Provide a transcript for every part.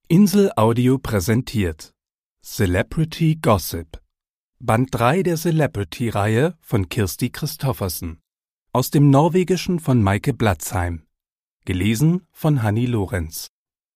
Insel Audio präsentiert Celebrity Gossip, Band 3 der Celebrity-Reihe von Kirsti Christoffersen, aus dem Norwegischen von Maike Blatzheim, gelesen von Hanni Lorenz.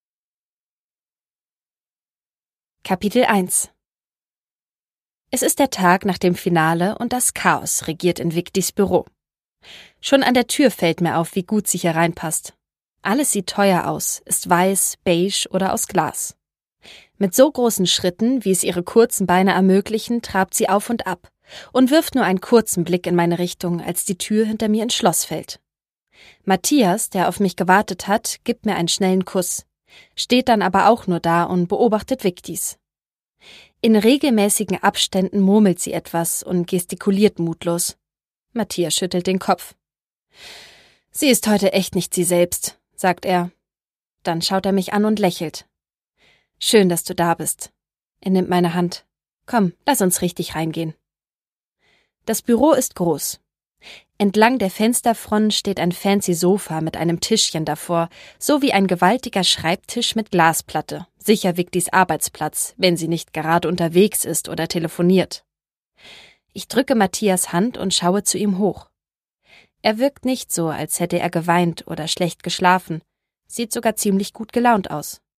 Kapitel 1. Es ist der Tag nach dem Finale und das Chaos regiert in Vigdis Büro. Schon an der Tür fällt mir auf, wie gut sie hier reinpasst. Alles sieht teuer aus, ist weiß, beige oder aus Glas. Mit so großen Schritten, wie es ihre kurzen Beine ermöglichen, trabt sie auf und ab und wirft nur einen kurzen Blick in meine Richtung, als die Tür hinter mir ins Schloss fällt. Matthias, der auf mich gewartet hat, gibt mir einen schnellen Kuss, steht dann aber auch nur da und beobachtet Vigdis. In regelmäßigen Abständen murmelt sie etwas und gestikuliert mutlos. Matthias schüttelt den Kopf. »Sie ist heute echt nicht sie selbst«, sagt er. Dann schaut er mich an und lächelt. »Schön, dass du da bist.« Er nimmt meine Hand. »Komm, lass uns richtig reingehen.« Das Büro ist groß. Entlang der Fensterfront steht ein fancy Sofa mit einem Tischchen davor, sowie ein gewaltiger Schreibtisch mit Glasplatte, sicher Vigdis Arbeitsplatz, wenn sie nicht gerade unterwegs ist oder telefoniert. Ich drücke Matthias Hand und schaue zu ihm hoch. Er wirkt nicht so, als hätte er geweint oder schlecht geschlafen, sieht sogar ziemlich gut gelaunt aus.